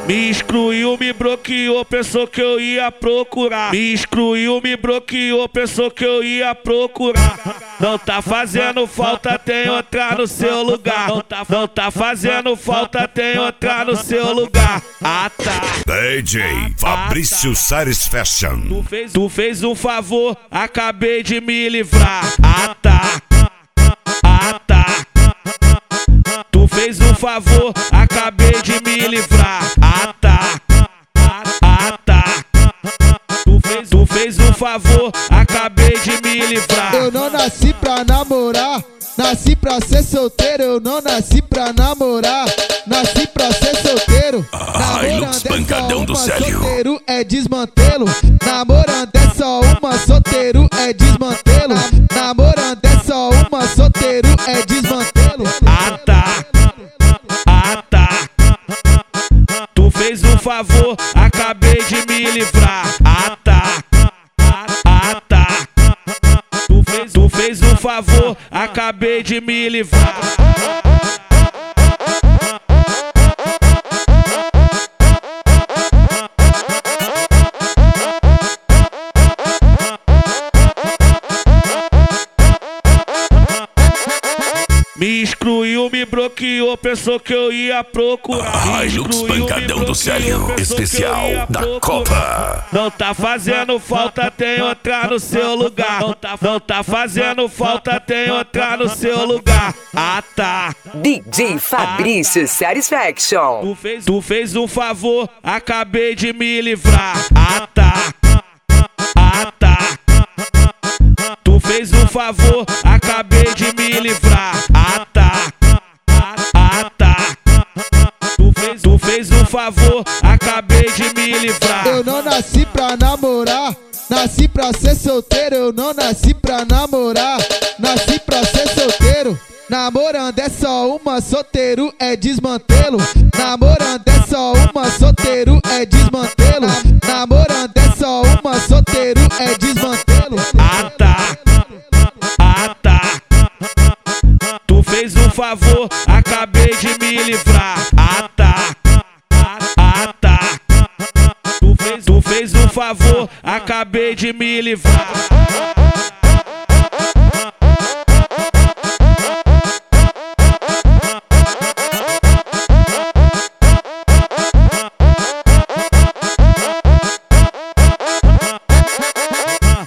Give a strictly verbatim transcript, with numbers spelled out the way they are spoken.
Me excluiu, me bloqueou, pensou que eu ia procurar. Me excluiu, me bloqueou, pensou que eu ia procurar. Não tá fazendo falta, tem outra no seu lugar. Não tá, não tá fazendo falta, tem outra no seu lugar. Ah tá. D J Fabrício Sares Fashion. Tu fez, tu fez um favor, acabei de me livrar. Ah tá. Ah tá. Tu fez um favor, acabei de me livrar. Ah tá. Ah tá. Tu fez, tu fez um favor, acabei de me livrar. Eu não nasci pra namorar, nasci pra ser solteiro. Eu não nasci pra namorar, nasci pra ser solteiro. Hilux Pancadão do Célio. Solteiro é desmantelo. Namorando é só uma, solteiro é desmantelo. Namorando é só uma, solteiro é desmantelo. Ah tá. Ah tá. Tu fez um favor, acabei de me livrar. Ah tá. Ah tá. Tu fez, tu fez um favor, acabei de me livrar. Me excluiu, me bloqueou, pensou que eu ia procurar. Hilux Pancadão do Célio, especial da Copa. Não tá fazendo falta, tem outra no seu lugar. Não tá, não tá fazendo falta, tem outra no seu lugar. Ah tá. D J Fabrício Satisfaction. Tu fez, tu fez um favor, acabei de me livrar. Ah tá. Ah tá. Tu fez um favor, acabei de me livrar. Ah tá. Ah tá. Tu fez, tu fez um favor, acabei de me livrar. Eu não nasci pra namorar, nasci pra ser solteiro. Eu não nasci pra namorar, nasci pra ser solteiro. Namorando é só uma, solteiro é desmantelo. Namorando é só uma, solteiro é desmantelo. Namorando é só uma, solteiro é desmantelo. Ah tá. Ah tá. Tu fez um favor, acabei de me livrar. Ah tá. Ah tá. Tu fez, tu fez um favor, acabei de me livrar.